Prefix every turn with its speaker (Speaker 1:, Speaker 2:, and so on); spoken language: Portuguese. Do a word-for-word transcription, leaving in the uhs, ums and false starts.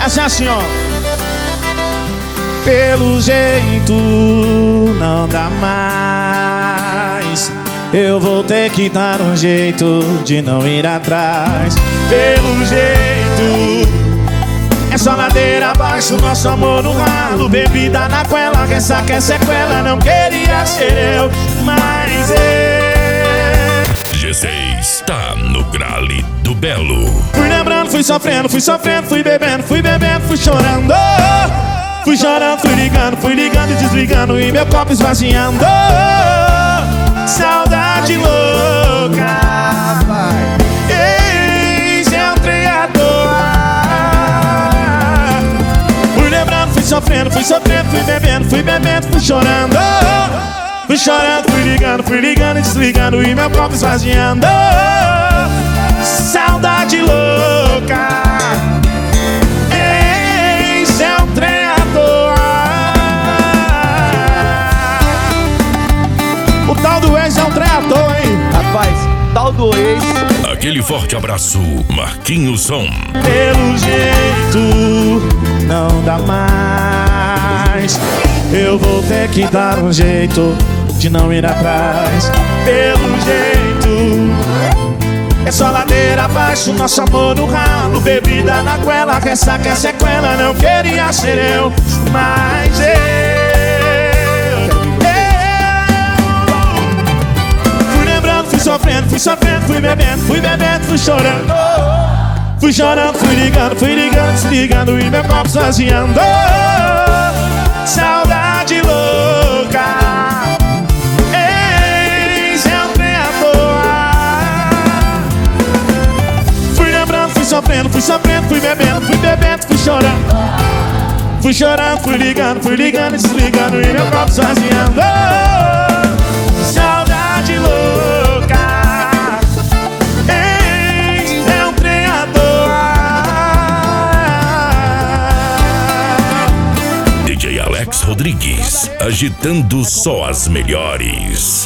Speaker 1: assim, assim, ó. Pelo jeito não dá mais. Eu vou ter que dar um jeito de não ir atrás. Pelo jeito é só ladeira abaixo, nosso amor no ralo. Bebida na goela, ressaca é sequela. Não queria ser eu, mas eu.
Speaker 2: G seis tá no grale do Belo.
Speaker 1: Fui lembrando, fui sofrendo, fui sofrendo, fui bebendo, fui bebendo, fui chorando. Fui chorando, fui ligando, fui ligando e desligando e meu copo esvaziando. Saudade louca, eis é um trem à toa. Fui lembrando, fui sofrendo, fui sofrendo, fui bebendo, fui bebendo, fui chorando. Fui chorando, fui ligando, fui ligando e desligando e meu copo esvaziando. Saudade louca, eis é um trem à toa. O tal do ex é um trem à toa, hein?
Speaker 3: Rapaz, tal do ex.
Speaker 2: Aquele forte abraço, Marquinhos Som.
Speaker 1: Pelo jeito não dá mais. Eu vou ter que dar um jeito de não ir atrás. Pelo jeito é só ladeira abaixo, nosso amor no ralo. Bebida na goela, ressaca é sequela. Não queria ser eu, mas eu, eu fui lembrando, fui sofrendo, fui sofrendo, fui bebendo, fui bebendo, fui chorando. Fui chorando, fui ligando, fui ligando, desligando e meu copo esvaziando. Saudade louca, eis é um trem à toa. Fui lembrando, fui sofrendo, fui sofrendo, fui bebendo, fui bebendo, fui chorando. Fui chorando, fui ligando, fui ligando, desligando e meu copo esvaziando. Saudade louca, eis é um trem à toa.
Speaker 2: D J Alex Rodrigues, agitando só as melhores.